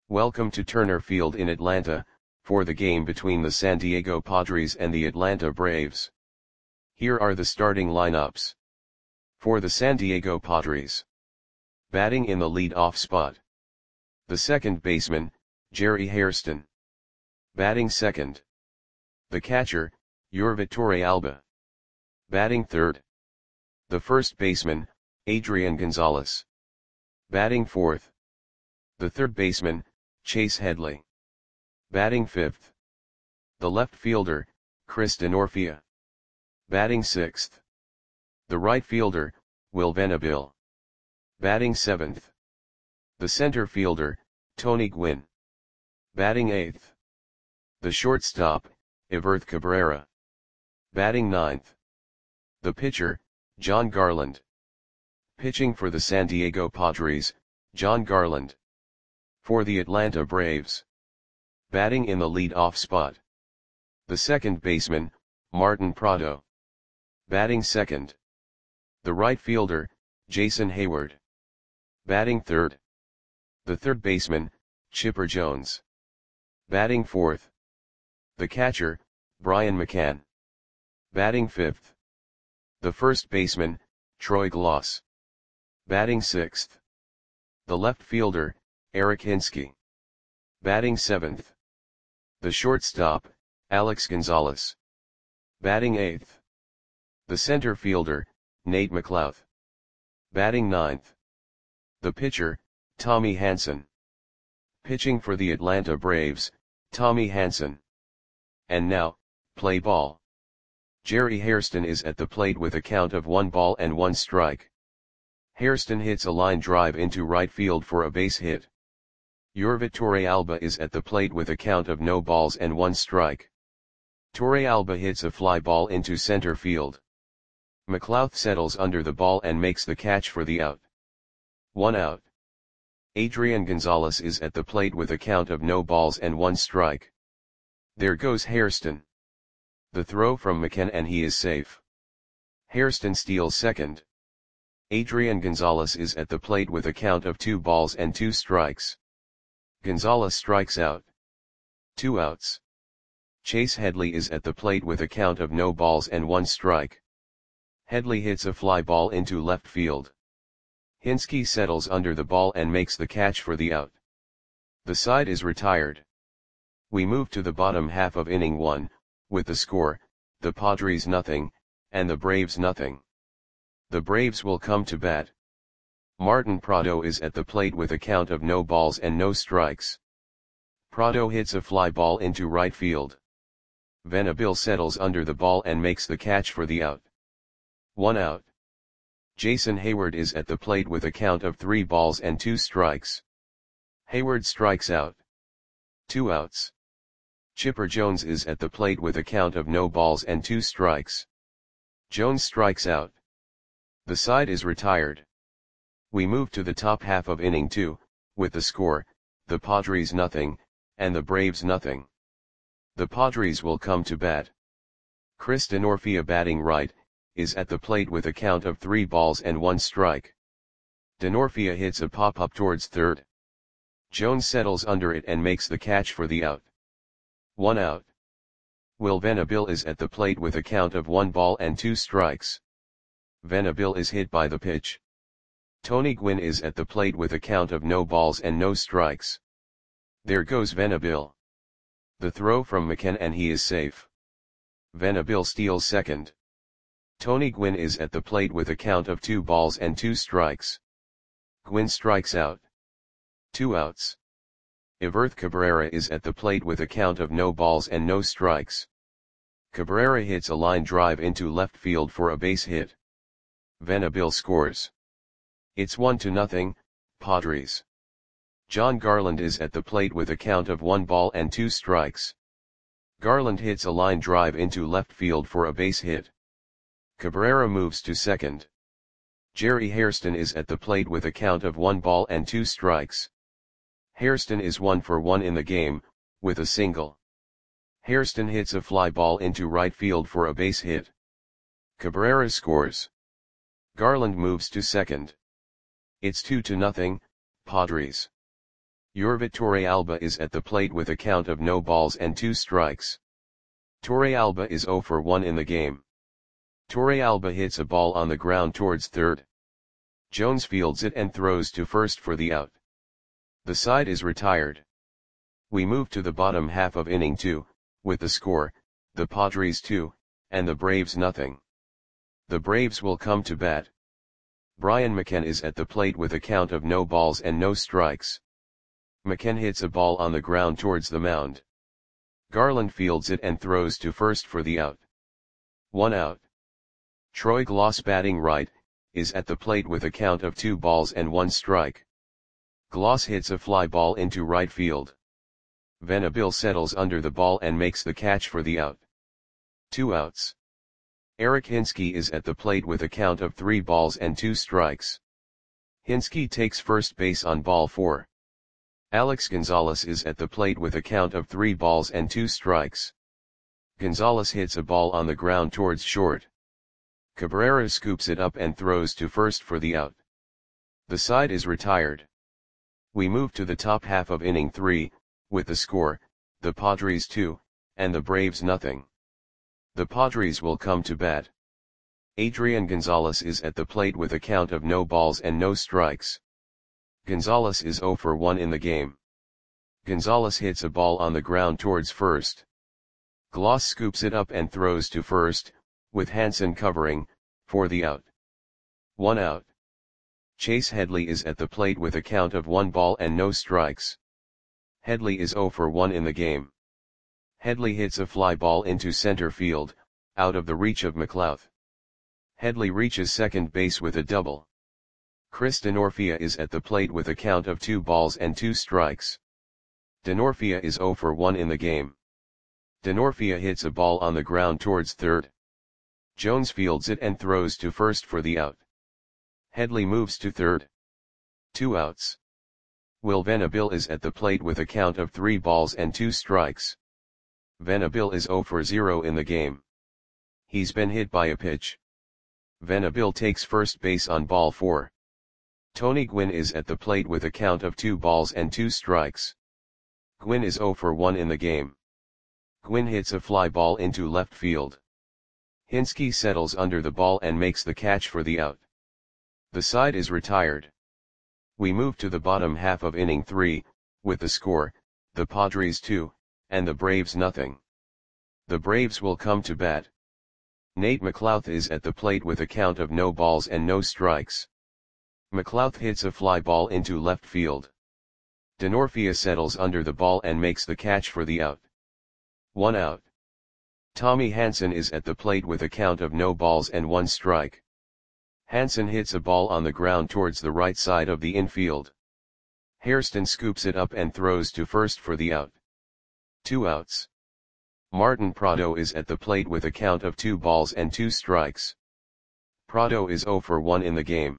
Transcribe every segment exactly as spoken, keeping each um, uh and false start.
Welcome to Turner Field in Atlanta, for the game between the San Diego Padres and the Atlanta Braves. Here are the starting lineups. For the San Diego Padres. Batting in the lead-off spot. The second baseman, Jerry Hairston. Batting second. The catcher, Yorvi Torrealba. Batting third. The first baseman, Adrian Gonzalez. Batting fourth. The third baseman, Chase Headley. Batting fifth. The left fielder, Chris Denorfia. Batting sixth. The right fielder, Will Venable. Batting seventh. The center fielder, Tony Gwynn. Batting eighth. The shortstop, Everth Cabrera. Batting ninth. The pitcher, Jon Garland. Pitching for the San Diego Padres, Jon Garland. For the Atlanta Braves. Batting in the lead-off spot. The second baseman, Martin Prado. Batting second. The right fielder, Jason Heyward. Batting third. The third baseman, Chipper Jones. Batting fourth. The catcher, Brian McCann. Batting fifth. The first baseman, Troy Glaus. Batting sixth. The left fielder, Eric Hinske. Batting seventh. The shortstop, Alex Gonzalez. Batting eighth. The center fielder, Nate McLouth. Batting ninth. The pitcher, Tommy Hanson. Pitching for the Atlanta Braves, Tommy Hanson. And now, play ball. Jerry Hairston is at the plate with a count of one ball and one strike. Hairston hits a line drive into right field for a base hit. Yorvi Torrealba is at the plate with a count of no balls and one strike. Torrealba hits a fly ball into center field. McLouth settles under the ball and makes the catch for the out. One out. Adrian Gonzalez is at the plate with a count of no balls and one strike. There goes Hairston. The throw from McCann and he is safe. Hairston steals second. Adrian Gonzalez is at the plate with a count of two balls and two strikes. Gonzalez strikes out. Two outs. Chase Headley is at the plate with a count of no balls and one strike. Headley hits a fly ball into left field. Hinske settles under the ball and makes the catch for the out. The side is retired. We move to the bottom half of inning one, with the score, the Padres nothing, and the Braves nothing. The Braves will come to bat. Martin Prado is at the plate with a count of no balls and no strikes. Prado hits a fly ball into right field. Venable settles under the ball and makes the catch for the out. One out. Jason Heyward is at the plate with a count of three balls and two strikes. Heyward strikes out. Two outs. Chipper Jones is at the plate with a count of no balls and two strikes. Jones strikes out. The side is retired. We move to the top half of inning two, with the score, the Padres nothing, and the Braves nothing. The Padres will come to bat. Chris Denorfia batting right, is at the plate with a count of three balls and one strike. Denorfia hits a pop-up towards third. Jones settles under it and makes the catch for the out. One out. Will Venable is at the plate with a count of one ball and two strikes. Venable is hit by the pitch. Tony Gwynn is at the plate with a count of no balls and no strikes. There goes Venable. The throw from McCann and he is safe. Venable steals second. Tony Gwynn is at the plate with a count of two balls and two strikes. Gwynn strikes out. Two outs. Everth Cabrera is at the plate with a count of no balls and no strikes. Cabrera hits a line drive into left field for a base hit. Venable scores. It's one to nothing, Padres. Jon Garland is at the plate with a count of one ball and two strikes. Garland hits a line drive into left field for a base hit. Cabrera moves to second. Jerry Hairston is at the plate with a count of one ball and two strikes. Hairston is one for one in the game, with a single. Hairston hits a fly ball into right field for a base hit. Cabrera scores. Garland moves to second. It's two to nothing, Padres. Yorvit Torrealba is at the plate with a count of no balls and two strikes. Torrealba is zero for one in the game. Torrealba hits a ball on the ground towards third. Jones fields it and throws to first for the out. The side is retired. We move to the bottom half of inning two, with the score, the Padres two, and the Braves nothing. The Braves will come to bat. Brian McCann is at the plate with a count of no balls and no strikes. McCann hits a ball on the ground towards the mound. Garland fields it and throws to first for the out. One out. Troy Glaus, batting right, is at the plate with a count of two balls and one strike. Glaus hits a fly ball into right field. Venable settles under the ball and makes the catch for the out. Two outs. Eric Hinske is at the plate with a count of three balls and two strikes. Hinske takes first base on ball four. Alex Gonzalez is at the plate with a count of three balls and two strikes. Gonzalez hits a ball on the ground towards short. Cabrera scoops it up and throws to first for the out. The side is retired. We move to the top half of inning three, with the score, the Padres two, and the Braves nothing. The Padres will come to bat. Adrian Gonzalez is at the plate with a count of no balls and no strikes. Gonzalez is zero for one in the game. Gonzalez hits a ball on the ground towards first. Glaus scoops it up and throws to first, with Hansen covering, for the out. One out. Chase Headley is at the plate with a count of one ball and no strikes. Headley is zero for one in the game. Headley hits a fly ball into center field, out of the reach of McLouth. Headley reaches second base with a double. Chris Denorfia is at the plate with a count of two balls and two strikes. Denorfia is zero for one in the game. Denorfia hits a ball on the ground towards third. Jones fields it and throws to first for the out. Headley moves to third. Two outs. Will Venable is at the plate with a count of three balls and two strikes. Venable is zero for zero in the game. He's been hit by a pitch. Venable takes first base on ball four. Tony Gwynn is at the plate with a count of two balls and two strikes. Gwynn is zero for one in the game. Gwynn hits a fly ball into left field. Hinske settles under the ball and makes the catch for the out. The side is retired. We move to the bottom half of inning three, with the score, the Padres two, and the Braves nothing. The Braves will come to bat. Nate McLouth is at the plate with a count of no balls and no strikes. McLouth hits a fly ball into left field. Denorfia settles under the ball and makes the catch for the out. One out. Tommy Hansen is at the plate with a count of no balls and one strike. Hansen hits a ball on the ground towards the right side of the infield. Hairston scoops it up and throws to first for the out. Two outs. Martin Prado is at the plate with a count of two balls and two strikes. Prado is zero for one in the game.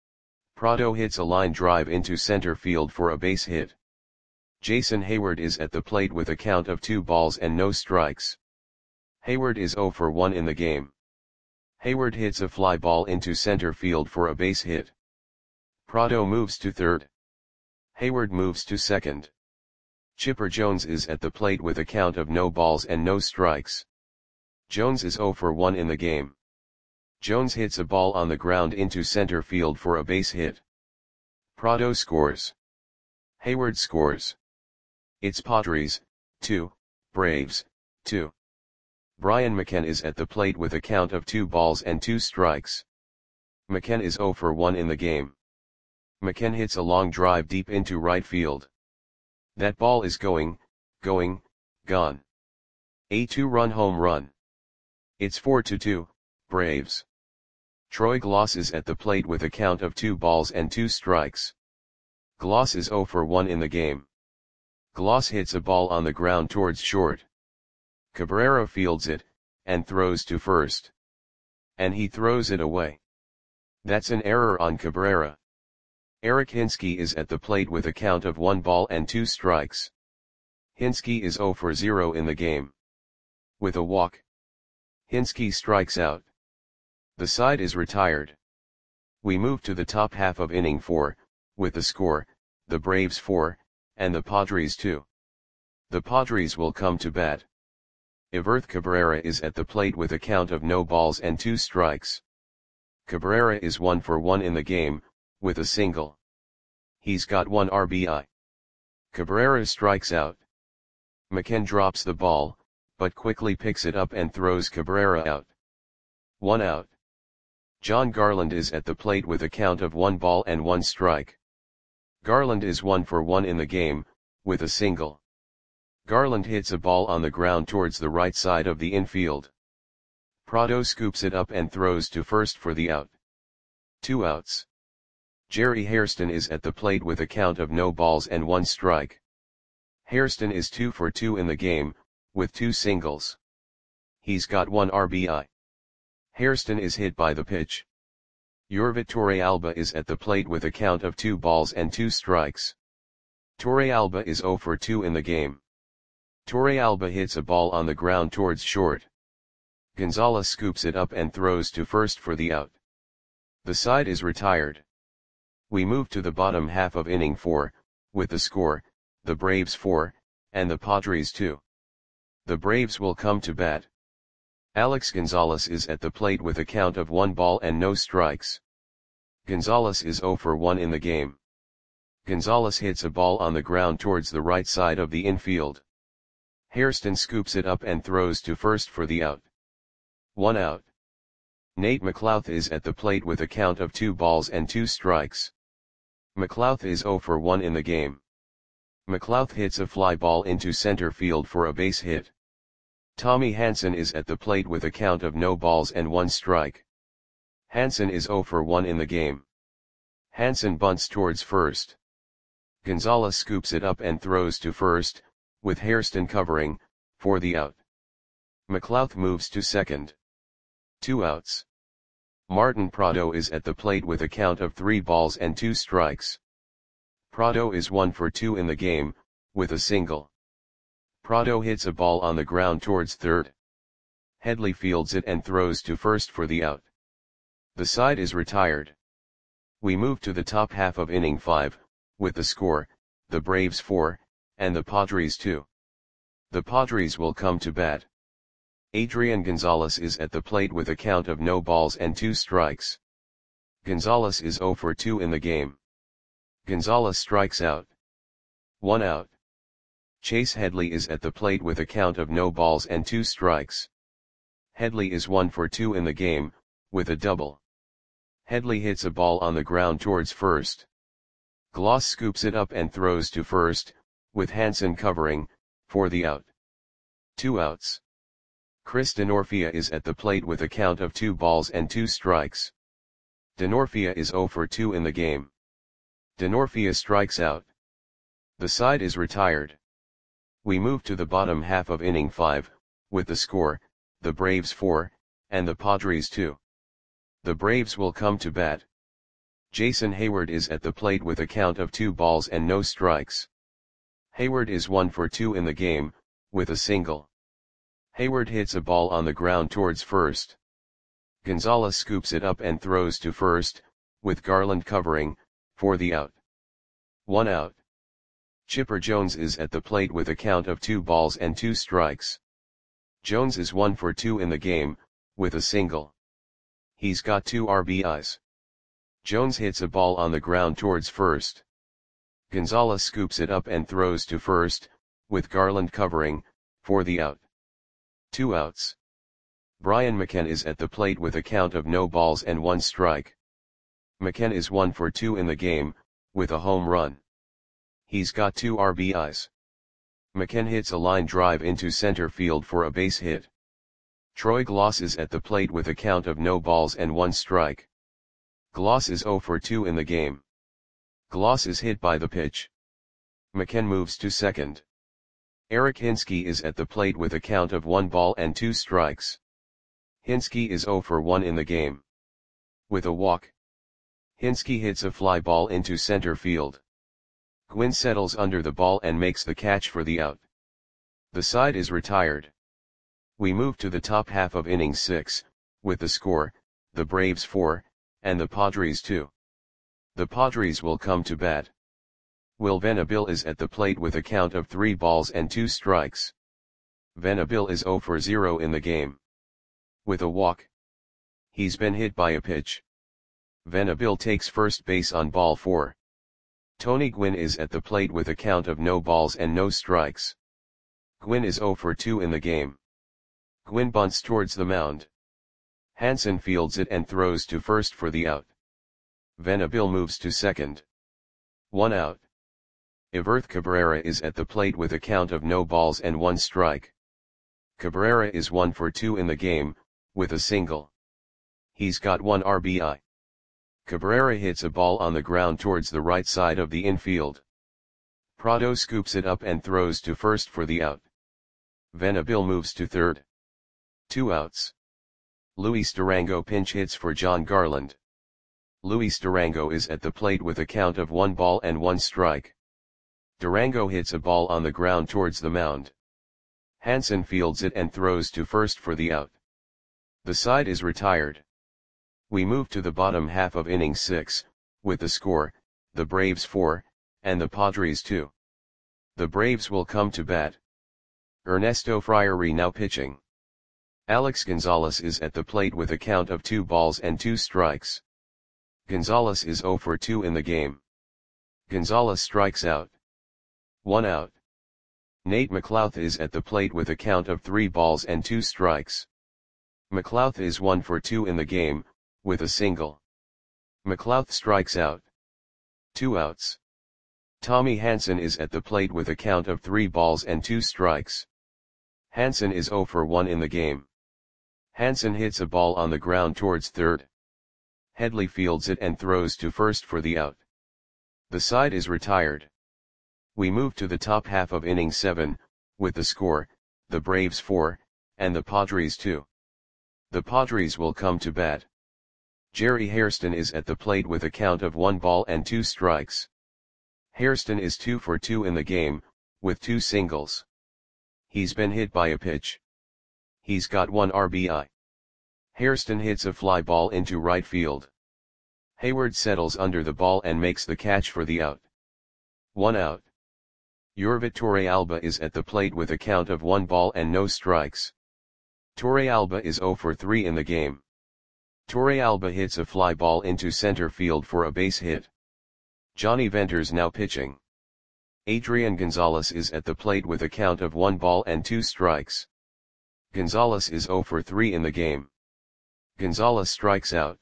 Prado hits a line drive into center field for a base hit. Jason Hayward is at the plate with a count of two balls and no strikes. Hayward is zero for one in the game. Hayward hits a fly ball into center field for a base hit. Prado moves to third. Hayward moves to second. Chipper Jones is at the plate with a count of no balls and no strikes. Jones is zero for one in the game. Jones hits a ball on the ground into center field for a base hit. Prado scores. Hayward scores. It's Padres, two, Braves, two. Brian McCann is at the plate with a count of two balls and two strikes. McCann is zero for one in the game. McCann hits a long drive deep into right field. That ball is going, going, gone. A two-run home run. It's four to two, Braves. Troy Glaus is at the plate with a count of two balls and two strikes. Glaus is zero for one in the game. Glaus hits a ball on the ground towards short. Cabrera fields it, and throws to first. And he throws it away. That's an error on Cabrera. Eric Hinske is at the plate with a count of one ball and two strikes. Hinske is zero for zero in the game. With a walk. Hinske strikes out. The side is retired. We move to the top half of inning four, with the score, the Braves four, and the Padres two. The Padres will come to bat. Everth Cabrera is at the plate with a count of no balls and two strikes. Cabrera is one for one in the game, with a single. He's got one R B I. Cabrera strikes out. McKen drops the ball, but quickly picks it up and throws Cabrera out. One out. John Garland is at the plate with a count of one ball and one strike. Garland is one for one in the game, with a single. Garland hits a ball on the ground towards the right side of the infield. Prado scoops it up and throws to first for the out. Two outs. Jerry Hairston is at the plate with a count of no balls and one strike. Hairston is two for two in the game, with two singles. He's got one R B I. Hairston is hit by the pitch. Yorvit Torrealba is at the plate with a count of two balls and two strikes. Torrealba is zero for two in the game. Torrealba hits a ball on the ground towards short. Gonzalez scoops it up and throws to first for the out. The side is retired. We move to the bottom half of inning four, with the score, the Braves four, and the Padres two. The Braves will come to bat. Alex Gonzalez is at the plate with a count of one ball and no strikes. Gonzalez is zero for one in the game. Gonzalez hits a ball on the ground towards the right side of the infield. Hairston scoops it up and throws to first for the out. One out. Nate McLouth is at the plate with a count of two balls and two strikes. McLouth is zero for one in the game. McLouth hits a fly ball into center field for a base hit. Tommy Hanson is at the plate with a count of no balls and one strike. Hanson is zero for one in the game. Hanson bunts towards first. Gonzalez scoops it up and throws to first, with Hairston covering, for the out. McLouth moves to second. Two outs. Martin Prado is at the plate with a count of three balls and two strikes. Prado is one for two in the game, with a single. Prado hits a ball on the ground towards third. Headley fields it and throws to first for the out. The side is retired. We move to the top half of inning five, with the score, the Braves four, and the Padres two. The Padres will come to bat. Adrian Gonzalez is at the plate with a count of no balls and two strikes. Gonzalez is zero for two in the game. Gonzalez strikes out. One out. Chase Headley is at the plate with a count of no balls and two strikes. Headley is one for two in the game, with a double. Headley hits a ball on the ground towards first. Gloss scoops it up and throws to first, with Hanson covering, for the out. Two outs. Chris Denorfia is at the plate with a count of two balls and two strikes. Denorfia is zero for two in the game. Denorfia strikes out. The side is retired. We move to the bottom half of inning five, with the score, the Braves four, and the Padres two. The Braves will come to bat. Jason Hayward is at the plate with a count of two balls and no strikes. Hayward is one for two in the game, with a single. Hayward hits a ball on the ground towards first. Gonzalez scoops it up and throws to first, with Garland covering, for the out. One out. Chipper Jones is at the plate with a count of two balls and two strikes. Jones is one for two in the game, with a single. He's got two R B Is. Jones hits a ball on the ground towards first. Gonzalez scoops it up and throws to first, with Garland covering, for the out. Two outs. Brian McKen is at the plate with a count of no balls and one strike. McKen is one for two in the game, with a home run. He's got two R B Is. McKen hits a line drive into center field for a base hit. Troy Gloss is at the plate with a count of no balls and one strike. Gloss is zero for two in the game. Gloss is hit by the pitch. McKen moves to second. Eric Hinsky is at the plate with a count of one ball and two strikes. Hinsky is zero for one in the game. With a walk. Hinsky hits a fly ball into center field. Gwynn settles under the ball and makes the catch for the out. The side is retired. We move to the top half of inning six, with the score, the Braves four, and the Padres two. The Padres will come to bat. Will Venabil is at the plate with a count of three balls and two strikes. Venabil is zero for zero in the game. With a walk. He's been hit by a pitch. Venabil takes first base on ball four. Tony Gwynn is at the plate with a count of no balls and no strikes. Gwynn is zero for two in the game. Gwynn bunts towards the mound. Hansen fields it and throws to first for the out. Venabil moves to second. One out. Iverth Cabrera is at the plate with a count of no balls and one strike. Cabrera is one for two in the game, with a single. He's got one R B I. Cabrera hits a ball on the ground towards the right side of the infield. Prado scoops it up and throws to first for the out. Venabil moves to third. Two outs. Luis Durango pinch hits for John Garland. Luis Durango is at the plate with a count of one ball and one strike. Durango hits a ball on the ground towards the mound. Hansen fields it and throws to first for the out. The side is retired. We move to the bottom half of inning six, with the score, the Braves four, and the Padres two. The Braves will come to bat. Ernesto Friary now pitching. Alex Gonzalez is at the plate with a count of two balls and two strikes. Gonzalez is zero for two in the game. Gonzalez strikes out. One out. Nate McLouth is at the plate with a count of three balls and two strikes. McLouth is one for two in the game, with a single. McLouth strikes out. Two outs. Tommy Hansen is at the plate with a count of three balls and two strikes. Hansen is zero for one in the game. Hansen hits a ball on the ground towards third. Headley fields it and throws to first for the out. The side is retired. We move to the top half of inning seven, with the score, the Braves four, and the Padres two. The Padres will come to bat. Jerry Hairston is at the plate with a count of one ball and two strikes. Hairston is two for two in the game, with two singles. He's been hit by a pitch. He's got one R B I. Hairston hits a fly ball into right field. Hayward settles under the ball and makes the catch for the out. One out. Yorvit Torrealba is at the plate with a count of one ball and no strikes. Torrealba is zero for three in the game. Torrealba hits a fly ball into center field for a base hit. Johnny Venters now pitching. Adrian Gonzalez is at the plate with a count of one ball and two strikes. Gonzalez is zero for three in the game. Gonzalez strikes out.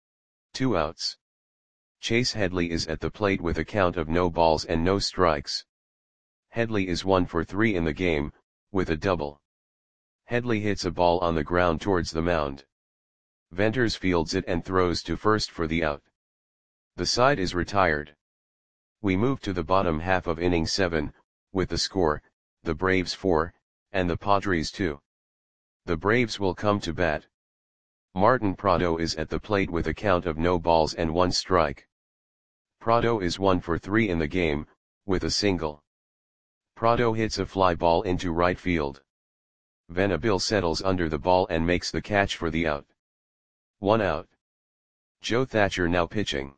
Two outs. Chase Headley is at the plate with a count of no balls and no strikes. Headley is one for three in the game, with a double. Headley hits a ball on the ground towards the mound. Venters fields it and throws to first for the out. The side is retired. We move to the bottom half of inning seven, with the score, the Braves four, and the Padres two. The Braves will come to bat. Martin Prado is at the plate with a count of no balls and one strike. Prado is one for three in the game, with a single. Prado hits a fly ball into right field. Venabil settles under the ball and makes the catch for the out. One out. Joe Thatcher now pitching.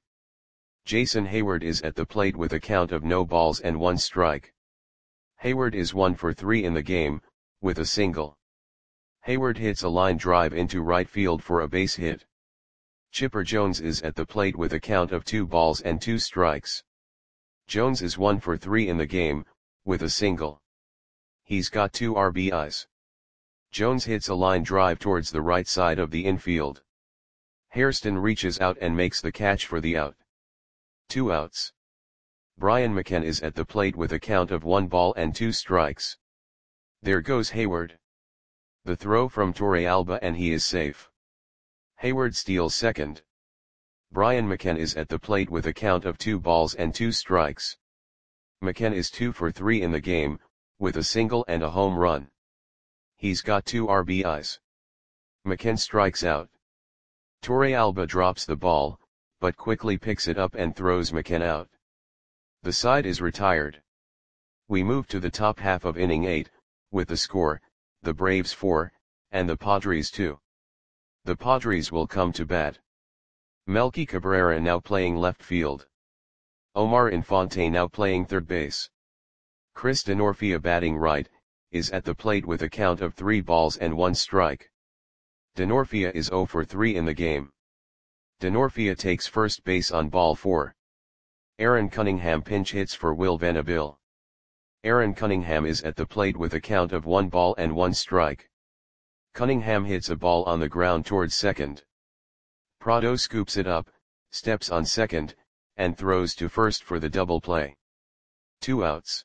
Jason Hayward is at the plate with a count of no balls and one strike. Hayward is one for three in the game, with a single. Hayward hits a line drive into right field for a base hit. Chipper Jones is at the plate with a count of two balls and two strikes. Jones is one for three in the game, with a single. He's got two R B Is. Jones hits a line drive towards the right side of the infield. Hairston reaches out and makes the catch for the out. Two outs. Brian McCann is at the plate with a count of one ball and two strikes. There goes Hayward. The throw from Torrealba and he is safe. Hayward steals second. Brian McCann is at the plate with a count of two balls and two strikes. McCann is two for three in the game, with a single and a home run. He's got two R B Is. McCann strikes out. Torrealba drops the ball, but quickly picks it up and throws McCann out. The side is retired. We move to the top half of inning eight, with the score, the Braves four, and the Padres two. The Padres will come to bat. Melky Cabrera now playing left field. Omar Infante now playing third base. Chris Denorfia batting right, is at the plate with a count of three balls and one strike. Denorfia is zero for three in the game. Denorfia takes first base on ball four. Aaron Cunningham pinch hits for Will Venable. Aaron Cunningham is at the plate with a count of one ball and one strike. Cunningham hits a ball on the ground towards second. Prado scoops it up, steps on second, and throws to first for the double play. Two outs.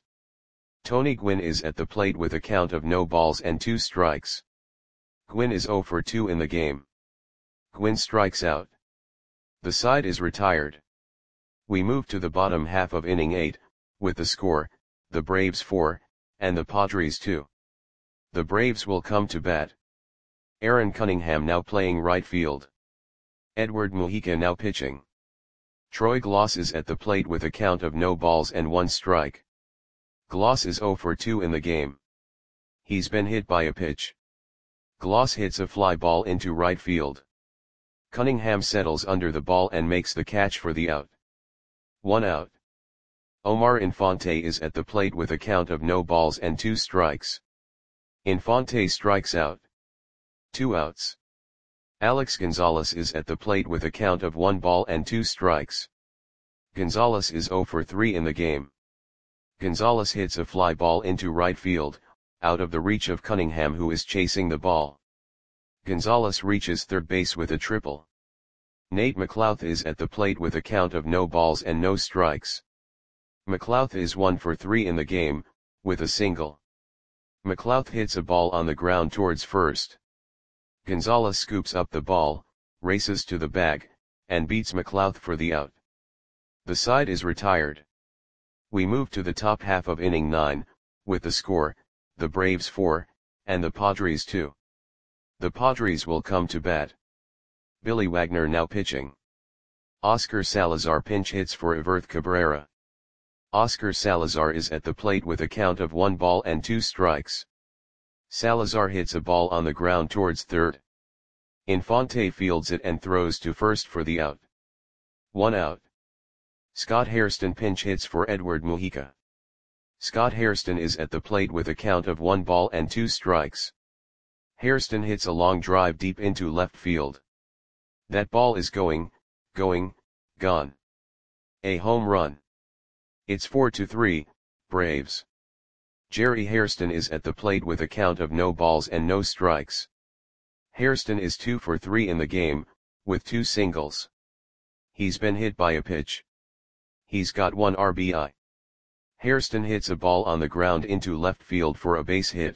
Tony Gwynn is at the plate with a count of no balls and two strikes. Gwynn is zero for two in the game. Gwynn strikes out. The side is retired. We move to the bottom half of inning eight, with the score, the Braves four, and the Padres two. The Braves will come to bat. Aaron Cunningham now playing right field. Edward Mujica now pitching. Troy Gloss is at the plate with a count of no balls and one strike. Gloss is zero for two in the game. He's been hit by a pitch. Gloss hits a fly ball into right field. Cunningham settles under the ball and makes the catch for the out. One out. Omar Infante is at the plate with a count of no balls and two strikes. Infante strikes out. Two outs. Alex Gonzalez is at the plate with a count of one ball and two strikes. Gonzalez is zero for three in the game. Gonzalez hits a fly ball into right field, out of the reach of Cunningham, who is chasing the ball. Gonzalez reaches third base with a triple. Nate McLouth is at the plate with a count of no balls and no strikes. McLouth is one for three in the game, with a single. McLouth hits a ball on the ground towards first. Gonzalez scoops up the ball, races to the bag, and beats McLouth for the out. The side is retired. We move to the top half of inning nine, with the score, the Braves four, and the Padres two. The Padres will come to bat. Billy Wagner now pitching. Oscar Salazar pinch hits for Everth Cabrera. Oscar Salazar is at the plate with a count of one ball and two strikes. Salazar hits a ball on the ground towards third. Infante fields it and throws to first for the out. One out. Scott Hairston pinch hits for Edward Mujica. Scott Hairston is at the plate with a count of one ball and two strikes. Hairston hits a long drive deep into left field. That ball is going, going, gone. A home run. It's four to three, Braves. Jerry Hairston is at the plate with a count of no balls and no strikes. Hairston is two for three in the game, with two singles. He's been hit by a pitch. He's got one R B I. Hairston hits a ball on the ground into left field for a base hit.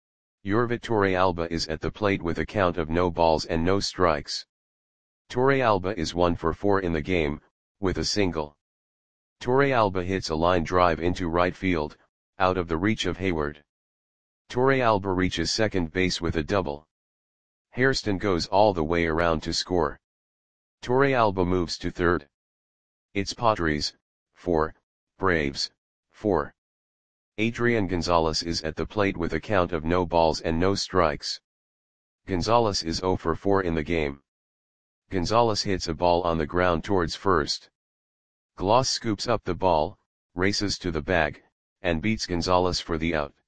Yorvit Torrealba is at the plate with a count of no balls and no strikes. Torrealba is one for four in the game, with a single. Torrealba hits a line drive into right field, out of the reach of Hayward. Torrealba reaches second base with a double. Hairston goes all the way around to score. Torrealba moves to third. It's Padres, four, Braves, four. Adrian Gonzalez is at the plate with a count of no balls and no strikes. Gonzalez is zero for four in the game. Gonzalez hits a ball on the ground towards first. Gloss scoops up the ball, races to the bag, and beats Gonzalez for the out.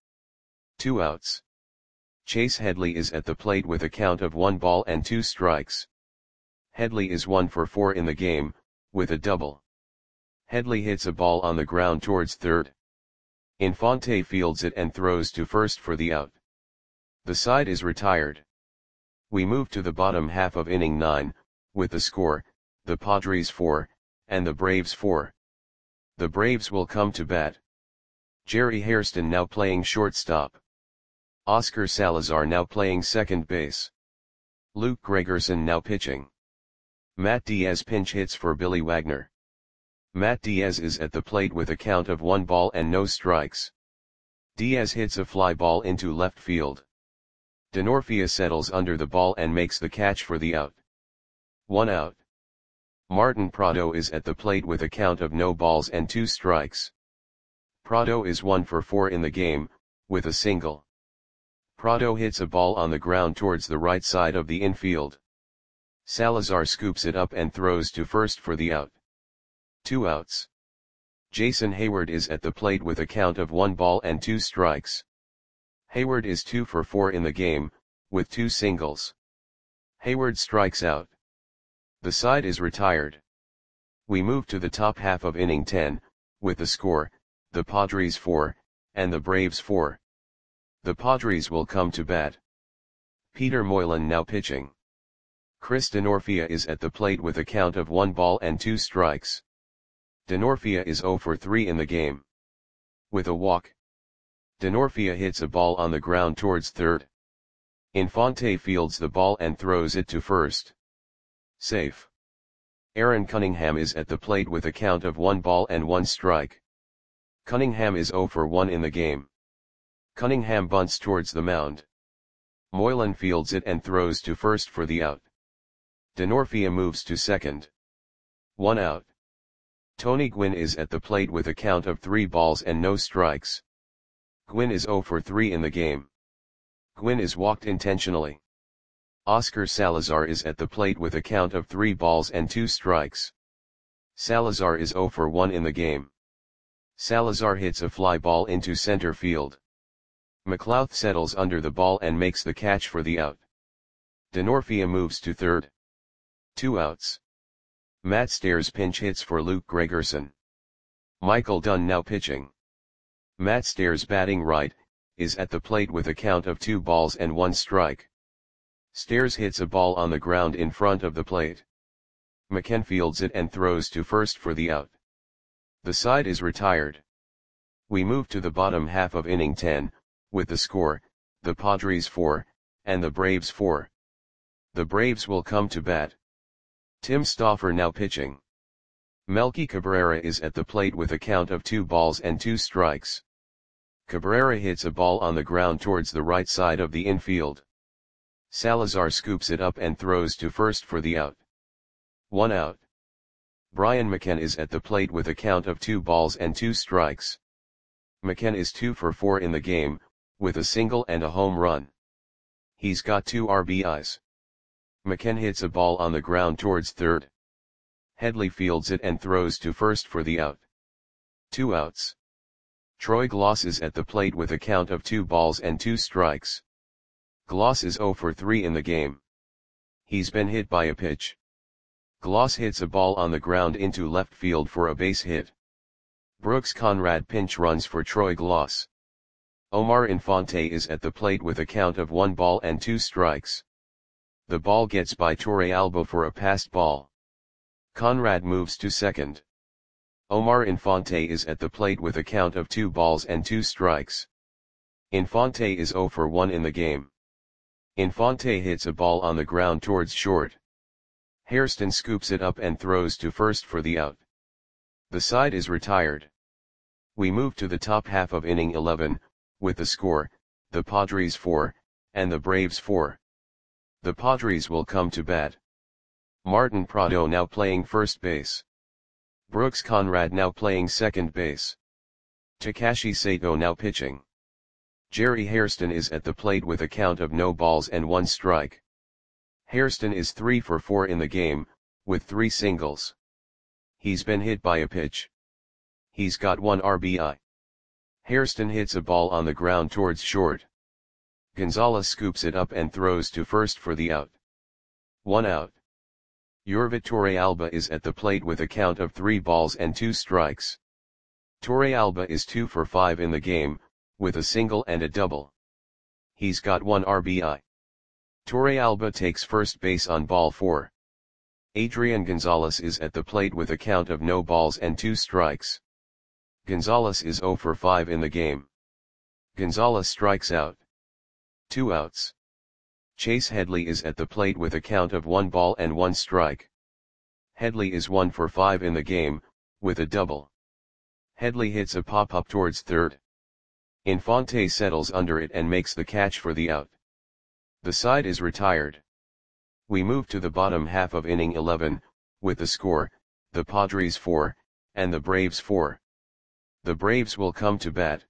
Two outs. Chase Headley is at the plate with a count of one ball and two strikes. Headley is one for four in the game, with a double. Headley hits a ball on the ground towards third. Infante fields it and throws to first for the out. The side is retired. We move to the bottom half of inning nine, with the score, the Padres four, and the Braves four. The Braves will come to bat. Jerry Hairston now playing shortstop. Oscar Salazar now playing second base. Luke Gregerson now pitching. Matt Diaz pinch hits for Billy Wagner. Matt Diaz is at the plate with a count of one ball and no strikes. Diaz hits a fly ball into left field. Denorfia settles under the ball and makes the catch for the out. One out. Martin Prado is at the plate with a count of no balls and two strikes. Prado is one for four in the game, with a single. Prado hits a ball on the ground towards the right side of the infield. Salazar scoops it up and throws to first for the out. Two outs. Jason Heyward is at the plate with a count of one ball and two strikes. Heyward is two for four in the game, with two singles. Heyward strikes out. The side is retired. We move to the top half of inning ten, with the score, the Padres four, and the Braves four. The Padres will come to bat. Peter Moylan now pitching. Chris Denorfia is at the plate with a count of one ball and two strikes. Denorfia is zero for three in the game. With a walk. Denorfia hits a ball on the ground towards third. Infante fields the ball and throws it to first. Safe. Aaron Cunningham is at the plate with a count of one ball and one strike. Cunningham is zero for one in the game. Cunningham bunts towards the mound. Moylan fields it and throws to first for the out. Denorfia moves to second. One out. Tony Gwynn is at the plate with a count of three balls and no strikes. Gwynn is zero for three in the game. Gwynn is walked intentionally. Oscar Salazar is at the plate with a count of three balls and two strikes. Salazar is zero for one in the game. Salazar hits a fly ball into center field. McLouth settles under the ball and makes the catch for the out. Denorfia moves to third. Two outs. Matt Stairs pinch hits for Luke Gregerson. Michael Dunn now pitching. Matt Stairs batting right, is at the plate with a count of two balls and one strike. Stairs hits a ball on the ground in front of the plate. McKen fields it and throws to first for the out. The side is retired. We move to the bottom half of inning ten, with the score, the Padres four, and the Braves four. The Braves will come to bat. Tim Stauffer now pitching. Melky Cabrera is at the plate with a count of two balls and two strikes. Cabrera hits a ball on the ground towards the right side of the infield. Salazar scoops it up and throws to first for the out. One out. Brian McKen is at the plate with a count of two balls and two strikes. McKen is two for four in the game, with a single and a home run. He's got two R B Is. McKen hits a ball on the ground towards third. Headley fields it and throws to first for the out. Two outs. Troy Gloss is at the plate with a count of two balls and two strikes. Gloss is zero for three in the game. He's been hit by a pitch. Gloss hits a ball on the ground into left field for a base hit. Brooks Conrad pinch runs for Troy Gloss. Omar Infante is at the plate with a count of one ball and two strikes. The ball gets by Torre Alba for a passed ball. Conrad moves to second. Omar Infante is at the plate with a count of two balls and two strikes. Infante is zero for one in the game. Infante hits a ball on the ground towards short. Hairston scoops it up and throws to first for the out. The side is retired. We move to the top half of inning eleven, with the score, the Padres four, and the Braves four. The Padres will come to bat. Martin Prado now playing first base. Brooks Conrad now playing second base. Takashi Sato now pitching. Jerry Hairston is at the plate with a count of no balls and one strike. Hairston is three for four in the game, with three singles. He's been hit by a pitch. He's got one R B I. Hairston hits a ball on the ground towards short. Gonzalez scoops it up and throws to first for the out. One out. Yorvit Torre Alba is at the plate with a count of three balls and two strikes. Torre Alba is two for five in the game, with a single and a double. He's got one R B I. Torre Alba takes first base on ball four. Adrian Gonzalez is at the plate with a count of no balls and two strikes. Gonzalez is zero for five in the game. Gonzalez strikes out. Two outs. Chase Headley is at the plate with a count of one ball and one strike. Headley is one for five in the game, with a double. Headley hits a pop-up towards third. Infante settles under it and makes the catch for the out. The side is retired. We move to the bottom half of inning eleven, with the score, the Padres four, and the Braves four. The Braves will come to bat.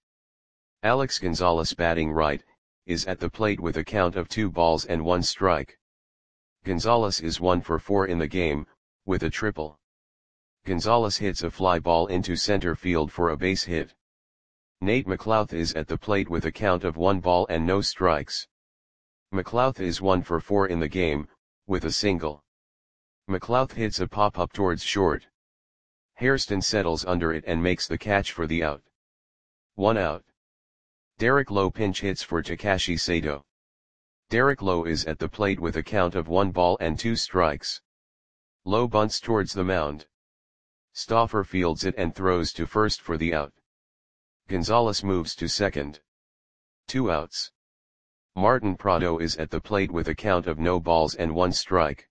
Alex Gonzalez batting right, is at the plate with a count of two balls and one strike. Gonzalez is one for four in the game, with a triple. Gonzalez hits a fly ball into center field for a base hit. Nate McLouth is at the plate with a count of one ball and no strikes. McLouth is one for four in the game, with a single. McLouth hits a pop-up towards short. Hairston settles under it and makes the catch for the out. One out. Derek Lowe pinch hits for Takashi Sato. Derek Lowe is at the plate with a count of one ball and two strikes. Lowe bunts towards the mound. Stauffer fields it and throws to first for the out. Gonzalez moves to second. Two outs. Martin Prado is at the plate with a count of no balls and one strike.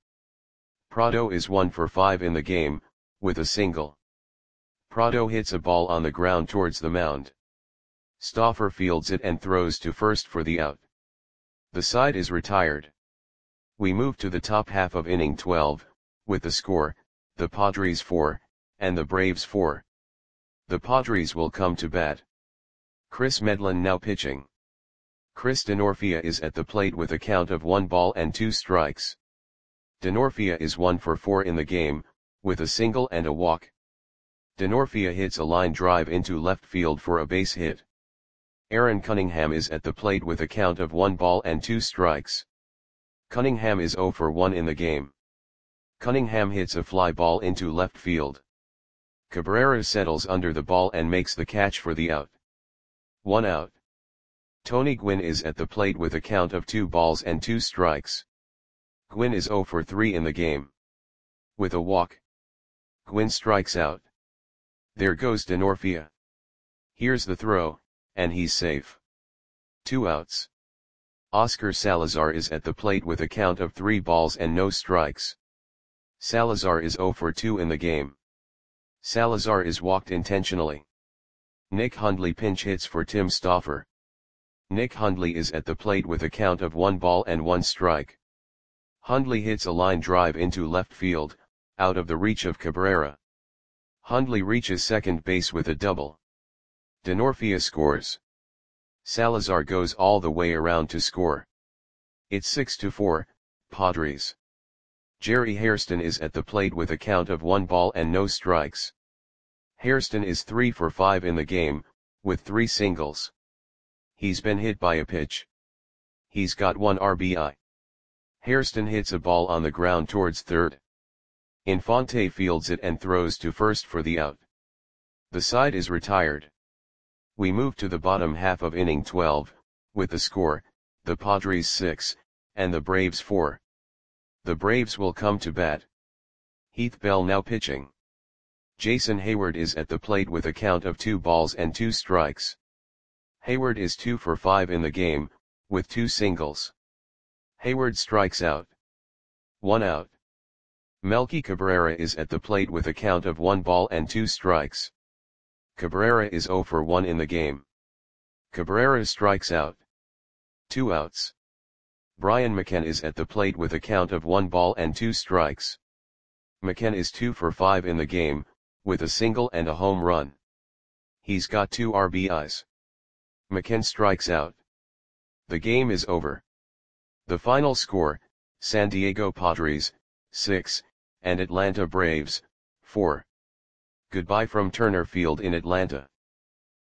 Prado is one for five in the game, with a single. Prado hits a ball on the ground towards the mound. Stauffer fields it and throws to first for the out. The side is retired. We move to the top half of inning twelve, with the score, the Padres four, and the Braves four. The Padres will come to bat. Chris Medlin now pitching. Chris Denorfia is at the plate with a count of one ball and two strikes. Denorfia is one for four in the game, with a single and a walk. Denorfia hits a line drive into left field for a base hit. Aaron Cunningham is at the plate with a count of one ball and two strikes. Cunningham is zero for one in the game. Cunningham hits a fly ball into left field. Cabrera settles under the ball and makes the catch for the out. One out. Tony Gwynn is at the plate with a count of two balls and two strikes. Gwynn is zero for three in the game. With a walk. Gwynn strikes out. There goes Denorfia. Here's the throw, and he's safe. Two outs. Oscar Salazar is at the plate with a count of three balls and no strikes. Salazar is zero for two in the game. Salazar is walked intentionally. Nick Hundley pinch hits for Tim Stauffer. Nick Hundley is at the plate with a count of one ball and one strike. Hundley hits a line drive into left field, out of the reach of Cabrera. Hundley reaches second base with a double. Denorfia scores. Salazar goes all the way around to score. It's six to four, Padres. Jerry Hairston is at the plate with a count of one ball and no strikes. Hairston is three for five in the game, with three singles. He's been hit by a pitch. He's got one R B I. Hairston hits a ball on the ground towards third. Infante fields it and throws to first for the out. The side is retired. We move to the bottom half of inning twelve, with the score, the Padres six, and the Braves four. The Braves will come to bat. Heath Bell now pitching. Jason Hayward is at the plate with a count of two balls and two strikes. Hayward is two for five in the game, with two singles. Hayward strikes out. One out. Melky Cabrera is at the plate with a count of one ball and two strikes. Cabrera is zero for one in the game. Cabrera strikes out. Two outs. Brian McCann is at the plate with a count of one ball and two strikes. McCann is two for five in the game, with a single and a home run. He's got two R B Is. McCann strikes out. The game is over. The final score, San Diego Padres, six, and Atlanta Braves, four. Goodbye from Turner Field in Atlanta.